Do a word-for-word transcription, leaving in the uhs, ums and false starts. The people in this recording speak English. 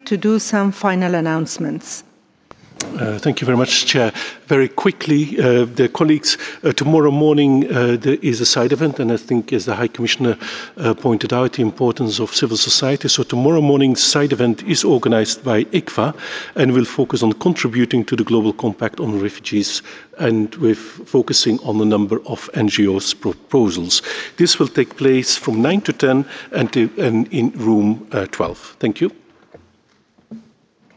to do some final announcements. Uh, thank you very much, Chair. Very quickly, uh, dear colleagues, uh, tomorrow morning uh, there is a side event, and I think, as the High Commissioner uh, pointed out, the importance of civil society. So tomorrow morning's side event is organized by I C F A and will focus on contributing to the Global Compact on Refugees, and with focusing on a number of N G Os' proposals. This will take place from nine to ten and, to, and in room uh, twelve. Thank you.